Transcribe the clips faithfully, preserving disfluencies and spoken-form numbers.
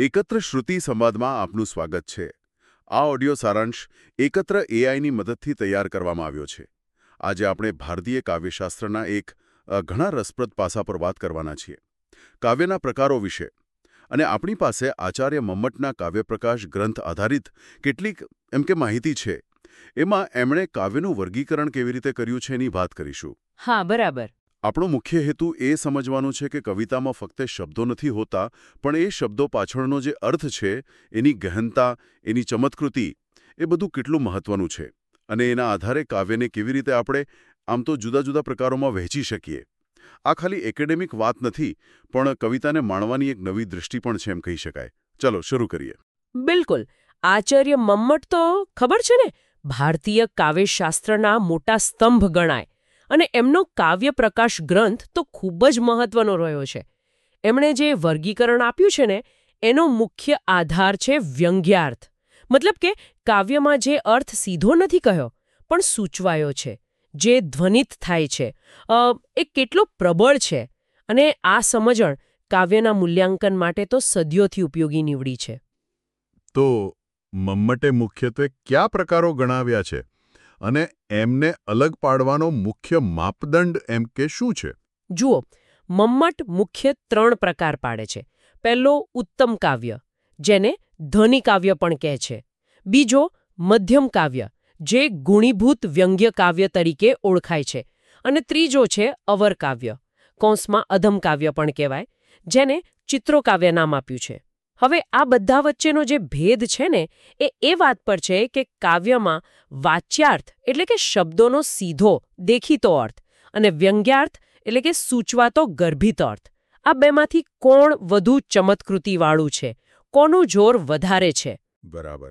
એકત્ર શ્રુતિ સંવાદમાં આપનું સ્વાગત છે. આ ઓડિયો સારાંશ એકત્ર એઆઈની મદદથી તૈયાર કરવામાં આવ્યો છે. આજે આપણે ભારતીય કાવ્યશાસ્ત્રના એક અ, ઘણા રસપ્રદ પાસા પર વાત કરવાના છીએ. કાવ્યના પ્રકારો વિશે. અને આપણી પાસે આચાર્ય મમ્મટના કાવ્યપ્રકાશ ગ્રંથ આધારિત કેટલીક એમ કે માહિતી છે. એમાં એમણે કાવ્યનું વર્ગીકરણ કેવી રીતે કર્યું છે એની વાત કરીશું. હા, બરાબર. આપણો મુખ્ય હેતુ એ સમજવાનો છે કે કવિતામાં ફક્ત શબ્દો નથી હોતા, પણ એ શબ્દો પાછળનો જે અર્થ છે, એની ગહનતા, એની ચમત્કૃતિ, એ બધું કેટલું મહત્વનું છે. અને એના આધારે કાવ્યને કેવી રીતે આપણે આમ તો જુદા જુદા પ્રકારોમાં વહેંચી શકીએ. આ ખાલી એકેડેમિક વાત નથી, પણ કવિતાને માણવાની એક નવી દૃષ્ટિ પણ છે એમ કહી શકાય. ચલો શરૂ કરીએ. બિલકુલ. આચાર્ય મમ્મટ તો ખબર છે ને, ભારતીય કાવ્યશાસ્ત્રના મોટા સ્તંભ ગણાય. અને એમનો કાવ્ય પ્રકાશ ગ્રંથ તો ખૂબ જ મહત્વનો રહ્યો છે. એમણે જે વર્ગીકરણ આપ્યું છે ને, એનો મુખ્ય આધાર છે વ્યંગ્યાર્થ. મતલબ કે કાવ્યમાં જે અર્થ સીધો નથી કહ્યો, પણ સૂચવાયો છે, જે ધ્વનિત થાય છે, એ કેટલો પ્રબળ છે. અને આ સમજણ કાવ્યના મૂલ્યાંકન માટે તો સદીઓથી ઉપયોગી નીવડી છે. તો મમ્મટે મુખ્યત્વે કયા પ્રકારો ગણાવ્યા છે? અને એમને અલગ પાડવાનો મુખ્ય માપદંડ એમ કે શું છે? જુઓ, મમ્મટ મુખ્ય ત્રણ પ્રકાર પાડે છે. પહેલો ઉત્તમ કાવ્ય, જેને ધ્વનિ કાવ્ય પણ કહે છે. બીજો મધ્યમ કાવ્ય, જે ગુણીભૂત વ્યંગ્ય કાવ્ય તરીકે ઓળખાય છે. અને ત્રીજો છે અવર કાવ્ય, કૌંસમાં અધમ કાવ્ય પણ કહેવાય, જેને ચિત્રોકાવ્ય નામ આપ્યું છે. હવે આ બધા વચ્ચેનો જે ભેદ છે ને, એ એ વાત પર છે કે કાવ્યમાં વાચ્યાર્થ એટલે કે શબ્દોનો સીધો દેખીતો અર્થ અને વ્યંગ્યાર્થ એટલે કે સૂચવાતો ગર્ભિત અર્થ, આ બેમાંથી કોણ વધુ ચમત્કૃતિવાળું છે, કોનું જોર વધારે છે? બરાબર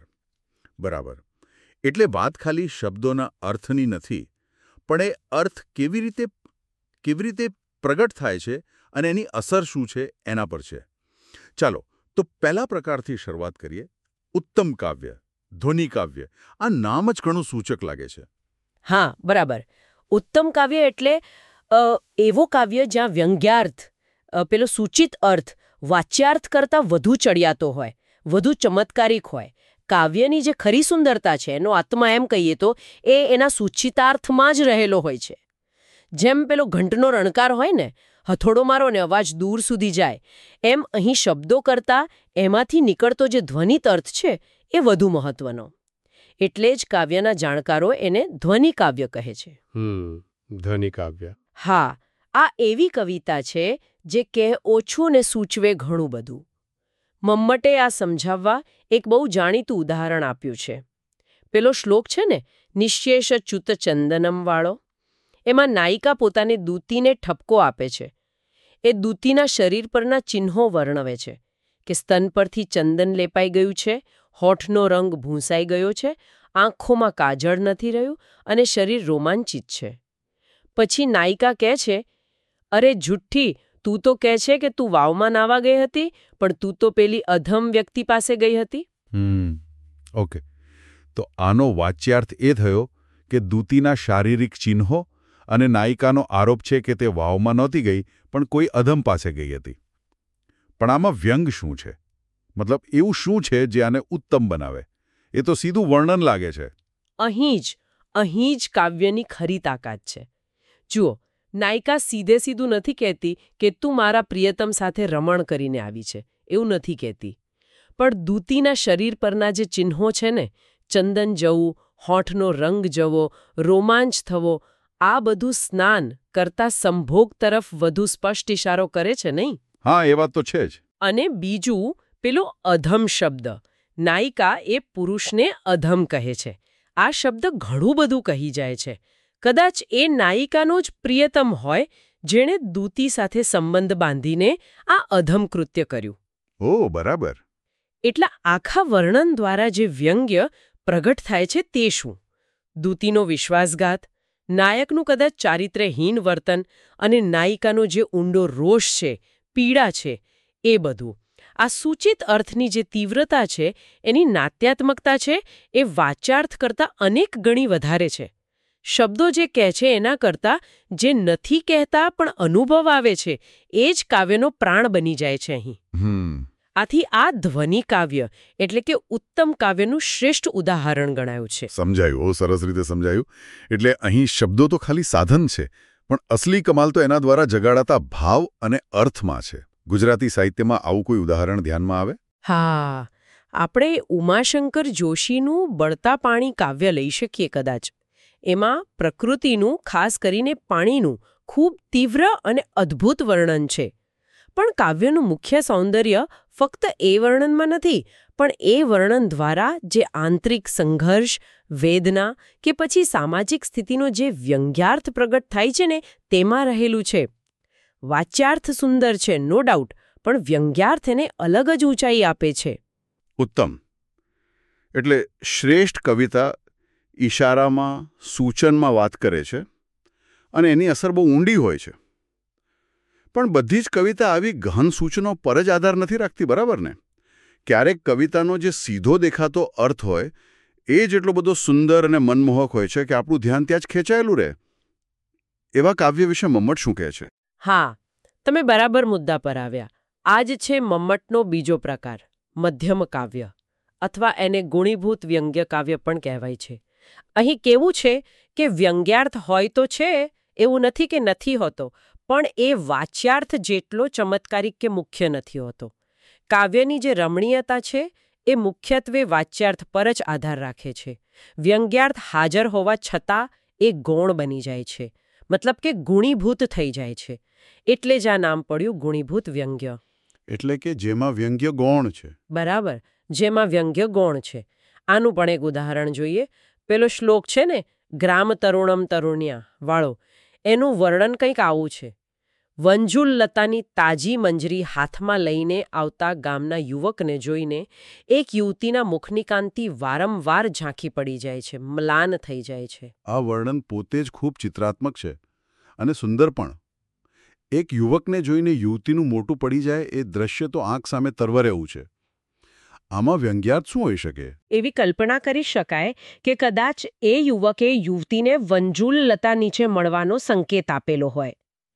બરાબર એટલે વાત ખાલી શબ્દોના અર્થની નથી, પણ એ અર્થ કેવી રીતે કેવી રીતે પ્રગટ થાય છે અને એની અસર શું છે એના પર છે. ચાલો તો પહેલા પ્રકારથી શરૂઆત કરીએ. ઉત્તમ કાવ્ય, ધ્વનિ કાવ્ય. આ નામ જ ઘણું સૂચક લાગે છે. હા, બરાબર. ઉત્તમ કાવ્ય એટલે અ, એવો કાવ્ય જ્યાં વ્યંગ્યાર્થ, અ, પેલો સૂચિત અર્થ વાચ્યાર્થ કરતાં વધુ ચડિયાતો હોય, વધુ ચમત્કારિક હોય. કાવ્યની જે ખરી સુંદરતા છે, એનો આત્મા એમ કહીએ તો એ એના સૂચિતાર્થમાં જ રહેલો હોય છે. જેમ પેલો ઘંટનો રણકાર હોય ને, હથોડો મારો ને અવાજ દૂર સુધી જાય, એમ અહીં શબ્દો કરતાં એમાંથી નીકળતો જે ધ્વનિત અર્થ છે એ વધુ મહત્વનો. એટલે જ કાવ્યના જાણકારો એને ધ્વનિ કાવ્ય કહે છે. હમ ધ્વનિ કાવ્ય. હા, આ એવી કવિતા છે જે કહે ઓછું ને સૂચવે ઘણું બધું. મમ્મટે આ સમજાવવા એક બહુ જાણીતું ઉદાહરણ આપ્યું છે. પેલો શ્લોક છે ને, નિશ્યેષ ચ્યુત ચંદનમ વાળો, એમાં નાયિકા પોતાની દૂતીને ઠપકો આપે છે. એ દૂતીના શરીર પરના ચિહ્નો વર્ણવે છે કે સ્તન પરથી ચંદન લેપાઈ ગયું છે, હોઠનો રંગ ભૂંસાઈ ગયો છે, આંખોમાં કાજળ નથી રહ્યું અને શરીર રોમાંચિત છે. પછી નાયિકા કહે છે, અરે જુઠ્ઠી, તું તો કહે છે કે તું વાવમાં નાવા ગઈ હતી, પણ તું તો પેલી અધમ વ્યક્તિ પાસે ગઈ હતી. હમ ઓકે તો આનો વાચ્યાર્થ એ થયો કે દૂતીના શારીરિક ચિહ્નો અને નાયિકાનો આરોપ છે કે તે વાવમાં નહોતી ગઈ, પણ કોઈ અધમ પાસે ગઈ હતી. પણ આમાં વ્યંગ શું છે? મતલબ એવું શું છે જે આને ઉત્તમ બનાવે? એ તો સીધું વર્ણન લાગે છે. અહીં જ અહીં જ કાવ્યની ખરી તાકાત છે. જુઓ, નાયિકા સીધે સીધું નથી કહેતી કે તું મારા પ્રિયતમ સાથે રમણ કરીને આવી છે, એવું નથી કહેતી. પણ દૂતીના શરીર પરના જે ચિહ્નો છે ને, ચંદન જવું, હોઠનો રંગ જવો, રોમાંચ થવો, આ બધું સ્નાન કરતા સંભોગ તરફ વધુ સ્પષ્ટ ઇશારો કરે છે નહીં? હા, એ વાત તો છે જ. અને બીજું પેલો અધમ શબ્દ, નાયિકા એ પુરુષને અધમ કહે છે. આ શબ્દ ઘણું બધું કહી જાય છે. કદાચ એ નાયિકાનો જ પ્રિયતમ હોય જેણે દૂતી સાથે સંબંધ બાંધીને આ અધમ કૃત્ય કર્યું. ઓ બરાબર. એટલા આખા વર્ણન દ્વારા જે વ્યંગ્ય પ્રગટ થાય છે તે શું? દૂતીનો વિશ્વાસઘાત, નાયકનું કદાચ ચારિત્ર્યહીન વર્તન અને નાયિકાનો જે ઊંડો રોષ છે, પીડા છે, એ બધું. આ સૂચિત અર્થની જે તીવ્રતા છે, એની નાટ્યાત્મકતા છે, એ વાચ્યાર્થ કરતાં અનેક ગણી વધારે છે. શબ્દો જે કહે છે એના કરતાં જે નથી કહેતા પણ અનુભવ આવે છે, એ જ કાવ્યનો પ્રાણ બની જાય છે અહીં. હમ આથી આ ધ્વનિ કાવ્ય એટલે કે ઉત્તમ કાવ્યનું શ્રેષ્ઠ ઉદાહરણ ગણાયું છે. સમજાયું, બહુ સરસ રીતે સમજાયું. એટલે અહીં શબ્દો તો ખાલી સાધન છે, પણ અસલી કમાલ તો એના દ્વારા જગાડાતા ભાવ અને અર્થમાં છે. ગુજરાતી સાહિત્યમાં આવું કોઈ ઉદાહરણ ધ્યાનમાં આવે? હા, આપણે ઉમાશંકર જોશીનું બળતા પાણી કાવ્ય લઈ શકીએ કદાચ. એમાં પ્રકૃતિનું, ખાસ કરીને પાણીનું ખૂબ તીવ્ર અને અદ્ભુત વર્ણન છે. પણ કાવ્યનું મુખ્ય સૌંદર્ય ફક્ત એ વર્ણનમાં નથી, પણ એ વર્ણન દ્વારા જે આંતરિક સંઘર્ષ, વેદના કે પછી સામાજિક સ્થિતિનો જે વ્યંગ્યાર્થ પ્રગટ થાય છે ને તેમાં રહેલું છે. વાચ્યાર્થ સુંદર છે, નો ડાઉટ, પણ વ્યંગ્યાર્થ એને અલગ જ ઊંચાઈ આપે છે. ઉત્તમ. એટલે શ્રેષ્ઠ કવિતા ઈશારામાં, સૂચનમાં વાત કરે છે અને એની અસર બહુ ઊંડી હોય છે. પણ બધી જ કવિતા આવી ગહન સૂચનો પર જ આધાર નથી રાખતી, બરાબર ને? ક્યારેક કવિતાનો જે સીધો દેખાતો અર્થ હોય એ જેટલો બધો સુંદર અને મનમોહક હોય છે કે આપણું ધ્યાન ત્યાં જ ખેંચાયેલું રહે. એવા કાવ્ય વિશે મમ્મટ શું કહે છે? હા, તમે બરાબર મુદ્દા પર આવ્યા. આ જ છે મમ્મટનો બીજો પ્રકાર, મધ્યમ કાવ્ય, અથવા એને ગુણીભૂત વ્યંગ્ય કાવ્ય પણ કહેવાય છે. અહીં કેવું છે કે વ્યંગ્યાર્થ હોય તો છે, એવું નથી કે નથી હોતો, પણ એ વાચ્યાર્થ જેટલો ચમત્કારિક કે મુખ્ય નથી હોતો. કાવ્યની જે રમણીયતા છે એ મુખ્યત્વે વાચ્યાર્થ પર જ આધાર રાખે છે. વ્યંગ્યાર્થ હાજર હોવા છતાં એ ગૌણ બની જાય છે, મતલબ કે ગુણીભૂત થઈ જાય છે. એટલે જ આ નામ પડ્યું ગુણીભૂત વ્યંગ્ય. એટલે કે જેમાં વ્યંગ્ય ગૌણ છે. બરાબર, જેમાં વ્યંગ્ય ગૌણ છે. આનું પણ એક ઉદાહરણ જોઈએ. પેલો શ્લોક છે ને, ગ્રામ તરુણમ તરુણ્યા વાળો, એનું વર્ણન કંઈક આવું છે. વંજુલ લતાની તાજી મંજરી હાથમાં લઈને આવતા ગામના યુવકને જોઈને એક યુવતીના મુખની કાંતિ વારંવાર ઝાંખી પડી જાય છે, મ્લાન થઈ જાય છે. આ વર્ણન પોતે જ ખૂબ ચિત્રાત્મક છે અને સુંદર પણ. એક યુવકને જોઈને યુવતીનું મોટું પડી જાય એ દ્રશ્ય તો આંખ સામે તરવરે એવું છે. આમાં વ્યંગ્યાર્થ શું હોઈ શકે? એવી કલ્પના કરી શકાય કે કદાચ એ યુવકે યુવતીને વંજુલ લતા નીચે મળવાનો સંકેત આપેલો હોય,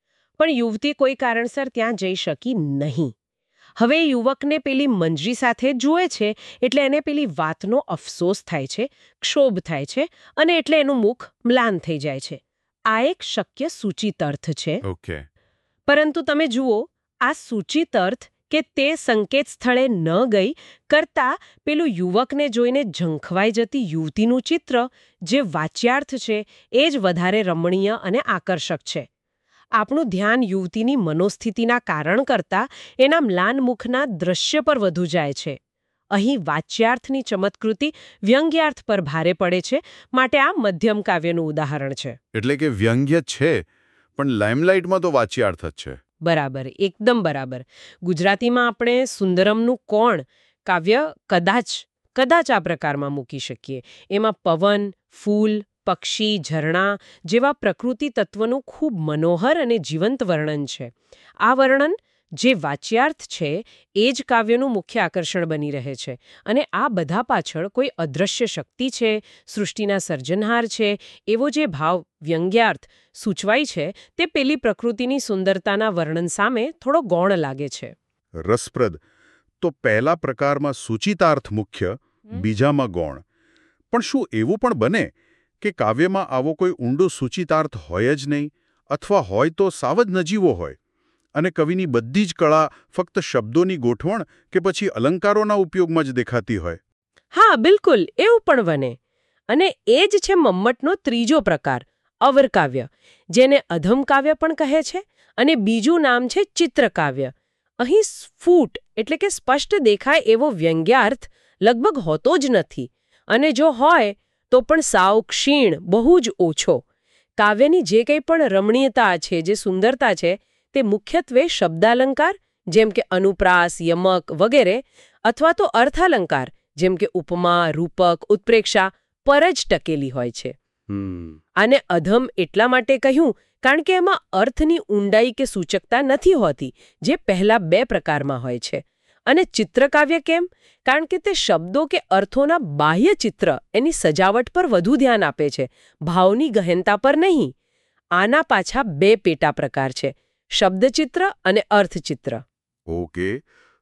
પણ યુવતી કોઈ કારણસર ત્યાં જઈ શકી નહીં. હવે યુવકને પેલી મંજરી સાથે જુએ છે એટલે એને પેલી વાતનો અફસોસ થાય છે, ક્ષોભ થાય છે, અને એટલે એનું મુખ મ્લાન થઈ જાય છે. આ એક શક્ય સૂચિત અર્થ છે. ઓકે. પરંતુ તમે જુઓ, આ સૂચિત અર્થ કે તે સંકેત સ્થળે ન ગઈ કરતાં પેલું યુવકને જોઈને ઝંખવાઈ જતી યુવતીનું ચિત્ર, જે વાચ્યાર્થ છે, એ જ વધારે રમણીય અને આકર્ષક છે. આપણું ધ્યાન યુવતીની મનોસ્થિતિના કારણ કરતાં એના મ્લાન મુખના દ્રશ્ય પર વધુ જાય છે. અહીં વાચ્યાર્થની ચમત્કૃતિ વ્યંગ્યાર્થ પર ભારે પડે છે, માટે આ મધ્યમ કાવ્યનું ઉદાહરણ છે. એટલે કે વ્યંગ્ય છે, પણ લાઇમલાઇટમાં તો વાચ્યાર્થ જ છે. બરાબર, એકદમ બરાબર. ગુજરાતીમાં આપણે સુંદરમનું કોણ કાવ્ય કદાચ કદાચ આ પ્રકારમાં મૂકી શકીએ. એમાં પવન, ફૂલ, પક્ષી, ઝરણા જેવા પ્રકૃતિ તત્વનું ખૂબ મનોહર અને જીવંત વર્ણન છે. આ વર્ણન જે વાચ્યાર્થ છે એ જ કાવ્યનું મુખ્ય આકર્ષણ બની રહે છે. અને આ બધા પાછળ કોઈ અદૃશ્ય શક્તિ છે, સૃષ્ટિના સર્જનહાર છે, એવો જે ભાવ વ્યંગ્યાર્થ સૂચવાય છે તે પેલી પ્રકૃતિની સુંદરતાના વર્ણન સામે થોડો ગૌણ લાગે છે. રસપ્રદ. તો પહેલા પ્રકારમાં સૂચિતાર્થ મુખ્ય, બીજામાં ગૌણ. પણ શું એવું પણ બને કે કાવ્યમાં આવો કોઈ ઊંડો સૂચિતાર્થ હોય જ નહીં, અથવા હોય તો સાવ જ નજીવો હોય, અને કવિની બધી જ કળા ફક્ત શબ્દોની ગોઠવણ કે પછી અલંકારોના ઉપયોગમાં જ દેખાતી હોય? હા, બિલકુલ, એવું પણ બને. અને એ જ છે મમ્મટનો ત્રીજો પ્રકાર, અવરકાવ્ય, જેને અધમ કાવ્ય પણ કહે છે. અને બીજું નામ છે ચિત્રકાવ્ય. અહીં સ્ફુટ એટલે કે સ્પષ્ટ દેખાય એવો વ્યંગ્યાર્થ લગભગ હોતો જ નથી, અને જો હોય તો પણ સાવ ક્ષીણ, બહુ જ ઓછો. કાવ્યની જે કંઈ પણ રમણીયતા છે, જે સુંદરતા છે, તે મુખ્યત્વે શબ્દાલંકાર જેમ કે અનુપ્રાસ, યમક વગેરે, અથવા તો અર્થાલંકાર જેમ કે ઉપમા, રૂપક, ઉત્પ્રેક્ષા પર જ ટકેલી હોય છે. આને અધમ એટલા માટે કહ્યું કારણ કે એમાં અર્થની ઊંડાઈ કે સૂચકતા નથી હોતી, જે પહેલા બે પ્રકારમાં હોય છે. અને ચિત્રકાવ્ય કેમ? કારણ કે તે શબ્દો કે અર્થોના બાહ્ય ચિત્ર, એની સજાવટ પર વધુ ધ્યાન આપે છે, ભાવની ગહેનતા પર નહીં. આના પાછા બે પેટા પ્રકાર છે, શબ્દચિત્ર અને અર્થચિત્ર. ઓકે,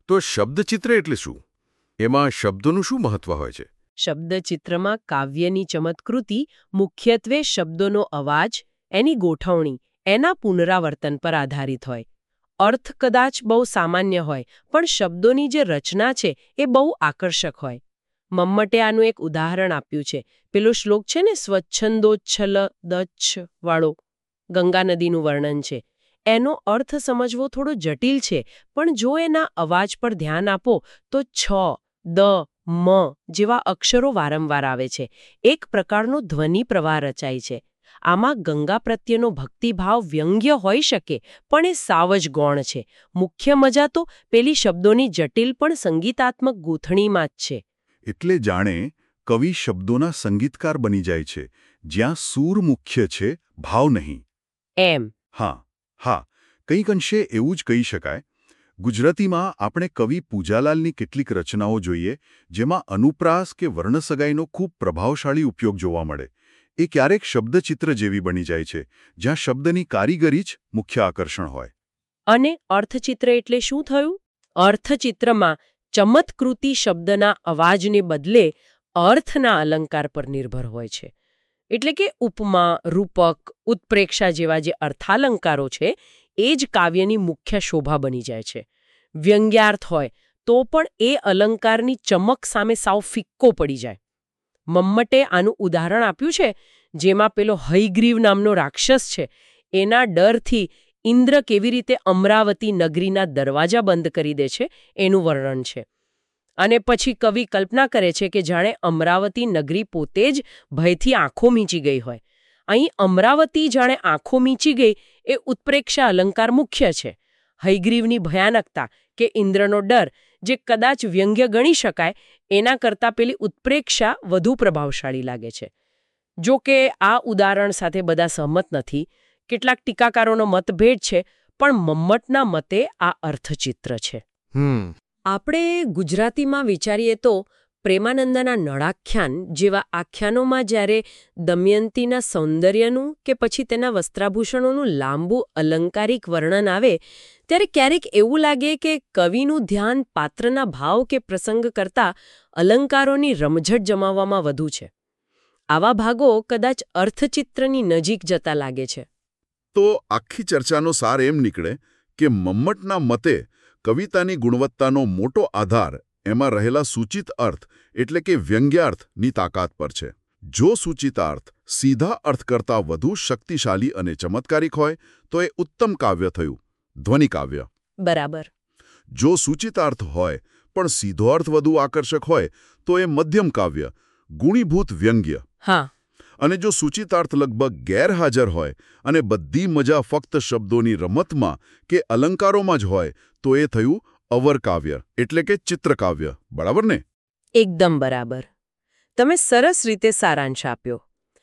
તો શબ્દચિત્ર એટલે શું? એમાં શબ્દોનું શું મહત્વ હોય છે? શબ્દચિત્રમાં કાવ્યની ચમત્કૃતિ મુખ્યત્વે શબ્દોનો અવાજ, એની ગોઠવણી, એના પુનરાવર્તન પર આધારિત હોય. અર્થ કદાચ બહુ સામાન્ય હોય, પણ શબ્દોની જે રચના છે એ બહુ આકર્ષક હોય. મમ્મટે આનું એક ઉદાહરણ આપ્યું છે. પેલો શ્લોક છે ને, સ્વચ્છંદોચ્છલ દચ્છ વાળો, ગંગા નદીનું વર્ણન છે. એનો અર્થ સમજવો થોડો જટિલ છે, પણ જો એના અવાજ પર ધ્યાન આપો તો છ, દ, મ જેવા અક્ષરો વારંવાર આવે છે. એક પ્રકારનો ધ્વનિ પ્રવાહ રચાય છે. આમાં ગંગા પ્રત્યેનો ભક્તિભાવ વ્યંગ્ય હોઈ શકે, પણ એ સાવ જ ગૌણ છે. મુખ્ય મજા તો પેલી શબ્દોની જટિલ પણ સંગીતાત્મક ગૂંથણીમાં જ છે. એટલે જાણે કવિ શબ્દોના સંગીતકાર બની જાય છે, જ્યાં સૂર મુખ્ય છે, ભાવ નહીં. એમ હા હા કંઈક અંશે એવું જ કહી શકાય. ગુજરાતીમાં આપણે કવિ પૂજાલાલની કેટલીક રચનાઓ જોઈએ, જેમાં અનુપ્રાસ કે વર્ણસગાઈનો ખૂબ પ્રભાવશાળી ઉપયોગ જોવા મળે. એ ક્યારેક શબ્દચિત્ર જેવી બની જાય છે, જ્યાં શબ્દની કારીગરી જ મુખ્ય આકર્ષણ હોય. અને અર્થચિત્ર એટલે શું થયું? અર્થચિત્રમાં ચમત્કૃતિ શબ્દના અવાજને બદલે અર્થના અલંકાર પર નિર્ભર હોય છે. એટલે કે ઉપમા, રૂપક, ઉત્પ્રેક્ષા જેવા જે અર્થાલંકારો છે એ જ કાવ્યની મુખ્ય શોભા બની જાય છે. વ્યંગ્યાર્થ હોય તો પણ એ અલંકારની ચમક સામે સાવ ફિક્કો પડી જાય. મમ્મટે આનું ઉદાહરણ આપ્યું છે, જેમાં પેલો હયગ્રીવ નામનો રાક્ષસ છે, એના ડરથી ઇન્દ્ર કેવી રીતે અમરાવતી નગરીના દરવાજા બંધ કરી દે છે એનું વર્ણન છે. અને પછી કવિ કલ્પના કરે છે કે જાણે અમરાવતી નગરી પોતે જ ભયથી આંખો મીંચી ગઈ હોય. અહીં અમરાવતી જાણે આંખો મીંચી ગઈ એ ઉત્પ્રેક્ષા અલંકાર મુખ્ય છે. હયગ્રીવની ભયાનકતા કે ઇન્દ્રનો ડર, જે કદાચ વ્યંગ્ય ગણી શકાય, એના કરતાં પેલી ઉત્પ્રેક્ષા વધુ પ્રભાવશાળી લાગે છે. જો કે આ ઉદાહરણ સાથે બધા સહમત નથી. કેટલાક ટીકાકારોનો મતભેદ છે, પણ મમ્મટના મતે આ અર્થચિત્ર છે. હમ આપણે ગુજરાતીમાં વિચારીએ તો પ્રેમાનંદના નળાખ્યાન જેવા આખ્યાનોમાં જ્યારે દમયંતીના સૌંદર્યનું કે પછી તેના વસ્ત્રાભૂષણોનું લાંબુ અલંકારિક વર્ણન આવે, ત્યારે ક્યારેક એવું લાગે કે કવિનું ધ્યાન પાત્રના ભાવ કે પ્રસંગ કરતાં અલંકારોની રમઝટ જમાવવામાં વધુ છે. આવા ભાગો કદાચ અર્થચિત્રની નજીક જતા લાગે છે. તો આખી ચર્ચાનો સાર એમ નીકળે કે મમ્મટના મતે કવિતાની ગુણવત્તાનો મોટો આધાર એમાં રહેલા સૂચિત અર્થ એટલે કે વ્યંગ્યાર્થની તાકાત પર છે. જો સૂચિતાર્થ સીધા અર્થ કરતાં વધુ શક્તિશાળી અને ચમત્કારિક હોય તો એ ઉત્તમ કાવ્ય થયું, ધ્વનિ કાવ્ય. બરાબર. જો સૂચિતાર્થ હોય પણ સીધો અર્થ વધુ આકર્ષક હોય તો એ મધ્યમ કાવ્ય, ગુણીભૂત વ્યંગ્ય. હા. અને જો સૂચિતાર્થ લગભગ ગેરહાજર હોય અને બધી મજા ફક્ત શબ્દોની રમતમાં કે અલંકારોમાં જ હોય તો એ થયું અવર કાવ્ય એટલે કે ચિત્રકાવ્ય. બરાબર ને? એકદમ બરાબર. તમે સરસ રીતે સારાંશ આપ્યો.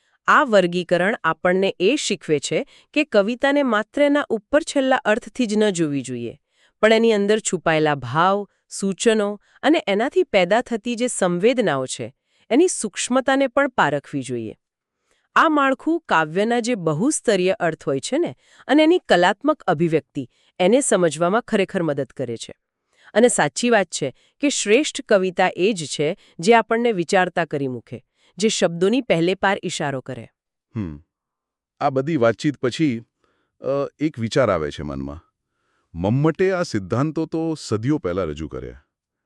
આ વર્ગીકરણ આપણને એ શીખવે છે કે કવિતાને માત્ર એના ઉપર છેલ્લા અર્થથી જ ન જોવી જોઈએ, પણ એની અંદર છુપાયેલા ભાવ, સૂચનો અને એનાથી પેદા થતી જે સંવેદનાઓ છે એની સૂક્ષ્મતાને પણ પારખવી જોઈએ. આ માળખું કાવ્યના જે બહુસ્તરીય અર્થ હોય છે ને અને એની કલાત્મક અભિવ્યક્તિ એને સમજવામાં ખરેખર મદદ કરે છે. અને સાચી વાત છે કે શ્રેષ્ઠ કવિતા એ જ છે જે આપણને વિચારતા કરી મૂકે, જે શબ્દોની પહેલે પાર ઇશારો કરે. હમ આ બધી વાતચીત પછી અ, એક વિચાર આવે છે મનમાં. મમ્મટે આ સિદ્ધાંતો તો સદીઓ પહેલાં રજૂ કર્યા.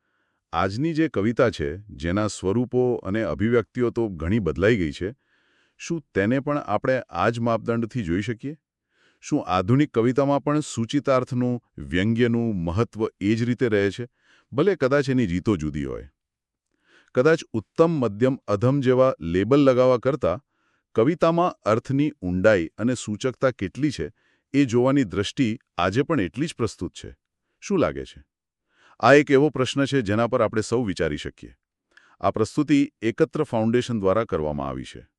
આજની જે કવિતા છે, જેના સ્વરૂપો અને અભિવ્યક્તિઓ તો ઘણી બદલાઈ ગઈ છે, શું તેને પણ આપણે આ જ માપદંડથી જોઈ શકીએ? શું આધુનિક કવિતામાં પણ સૂચિતાર્થનું, વ્યંગ્યનું મહત્વ એ જ રીતે રહે છે, ભલે કદાચ એની રીતો જુદી હોય? કદાચ ઉત્તમ, મધ્યમ, અધમ જેવા લેબલ લગાવવા કરતાં કવિતામાં અર્થની ઊંડાઈ અને સૂચકતા કેટલી છે એ જોવાની દ્રષ્ટિ આજે પણ એટલી જ પ્રસ્તુત છે. શું લાગે છે? આ એક એવો પ્રશ્ન છે જેના પર આપણે સૌ વિચારી શકીએ. આ પ્રસ્તુતિ એકત્ર ફાઉન્ડેશન દ્વારા કરવામાં આવી છે.